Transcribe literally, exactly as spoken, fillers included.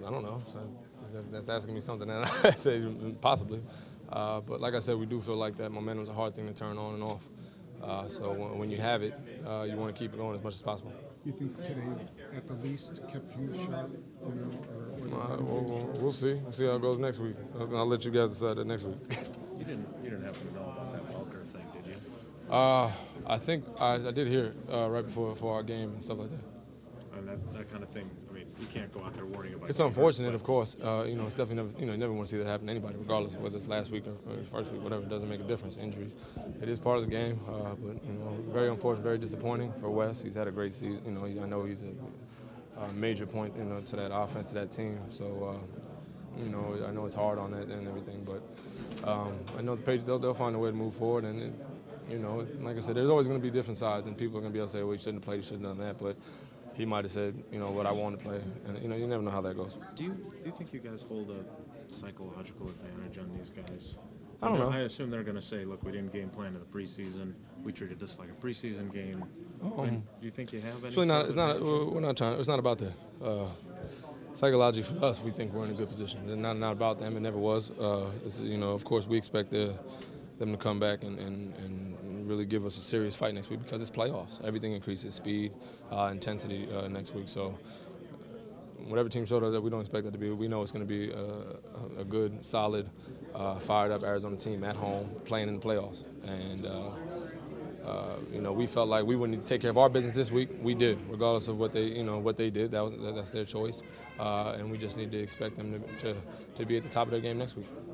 I don't know. So that's asking me something that I say possibly. Uh, but like I said, we do feel like that momentum is a hard thing to turn on and off. Uh, so when, when you have it, uh, you want to keep it going as much as possible. You think today, at the least, kept you sharp? You know, or, or uh, we'll, we'll see. We'll see how it goes next week. I'll, I'll let you guys decide that next week. You didn't. You didn't happen to know about that Welker thing, did you? Uh, I think I, I did hear it uh, right before, before our game and stuff like that. And that, that kind of thing. I mean, you can't go out there warning about. It's unfortunate, of course. Uh, you know, it's definitely never, you know, you never want to see that happen to anybody, regardless of whether it's last week or, or first week, whatever. It doesn't make a difference. Injuries, it is part of the game. Uh, but you know, very unfortunate, very disappointing for Wes. He's had a great season. You know, he, I know he's a, a major point, you know, to that offense, to that team. So, uh, you know, I know it's hard on that and everything, but um, I know the Patriots, they'll, they'll find a way to move forward. And it, you know, like I said, there's always going to be different sides, and people are going to be able to say, well, he shouldn't have played, he shouldn't have done that, but he might have said, you know, what I want to play, and you know, you never know how that goes. Do you do you think you guys hold a psychological advantage on these guys? I don't know. I assume they're going to say, look, we didn't game plan in the preseason. We treated this like a preseason game. Um, I mean, do you think you have any? It's really not. It's not. advantage? We're not trying. It's not about that. Uh, psychologically, for us, we think we're in a good position. It's not not about them. It never was. Uh, it's, you know, of course, we expect the, them to come back and, and, and really give us a serious fight next week because it's playoffs. Everything increases speed, uh, intensity uh, next week. So whatever team showed up that we don't expect that to be, we know it's going to be a, a good, solid, uh, fired-up Arizona team at home playing in the playoffs. And, uh, uh, you know, we felt like we wouldn't take care of our business this week. We did, regardless of what they, you know, what they did. That was, that's their choice. Uh, and we just need to expect them to, to, to be at the top of their game next week.